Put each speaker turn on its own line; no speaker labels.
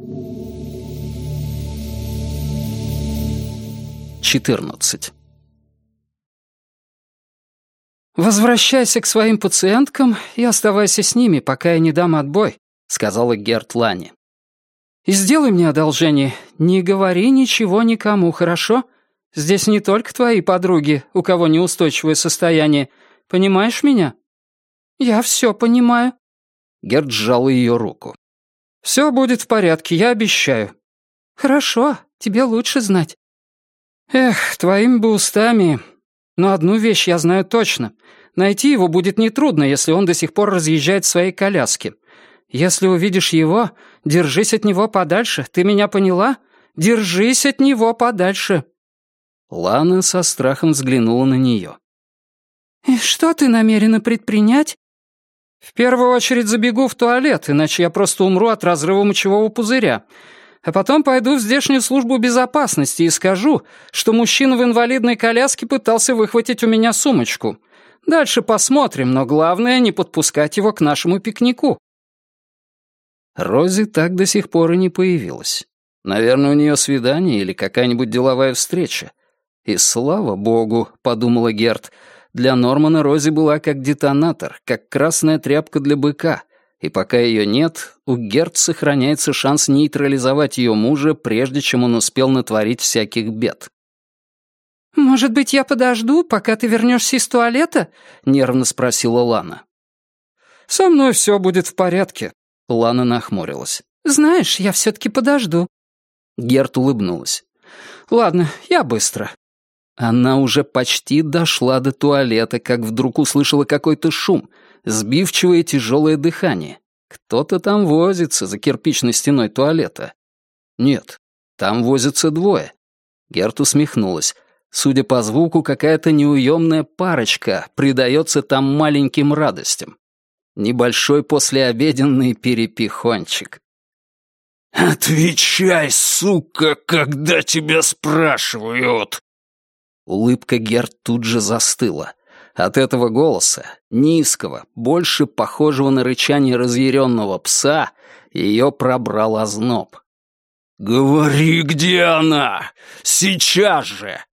14. «Возвращайся к своим пациенткам и оставайся с ними, пока я не дам отбой», — сказала Герт Лане. «И сделай мне одолжение, не говори ничего никому, хорошо? Здесь не только твои подруги, у кого неустойчивое состояние. Понимаешь меня?» «Я все понимаю». Герт сжала ее руку. «Все будет в порядке, я обещаю». «Хорошо, тебе лучше знать». «Эх, твоими бы устами. Но одну вещь я знаю точно. Найти его будет нетрудно, если он до сих пор разъезжает в своей коляске. Если увидишь его, держись от него подальше. Ты меня поняла? Держись от него подальше». Лана со страхом взглянула на нее. «И что ты намерена предпринять?» «В первую очередь забегу в туалет, иначе я просто умру от разрыва мочевого пузыря. А потом пойду в здешнюю службу безопасности и скажу, что мужчина в инвалидной коляске пытался выхватить у меня сумочку. Дальше посмотрим, но главное не подпускать его к нашему пикнику». Рози так до сих пор и не появилась. Наверное, у нее свидание или какая-нибудь деловая встреча. И слава богу, подумала Герт, для Нормана Рози была как детонатор, как красная тряпка для быка, и пока ее нет, у Герт сохраняется шанс нейтрализовать ее мужа, прежде чем он успел натворить всяких бед. «Может быть, я подожду, пока ты вернешься из туалета?» — нервно спросила Лана. «Со мной все будет в порядке», — Лана нахмурилась. «Знаешь, я все-таки подожду». Герт улыбнулась. «Ладно, я быстро». Она уже почти дошла до туалета, как вдруг услышала какой-то шум, сбивчивое и тяжелое дыхание. Кто-то там возится за кирпичной стеной туалета. Нет, там возятся двое. Герт усмехнулась. Судя по звуку, какая-то неуемная парочка предается там маленьким радостям. Небольшой послеобеденный перепихончик.
«Отвечай, сука, когда тебя спрашивают!»
Улыбка Герт тут же застыла. От этого голоса, низкого, больше похожего на рычание разъяренного пса, ее пробрал озноб.
«Говори, где она! Сейчас же!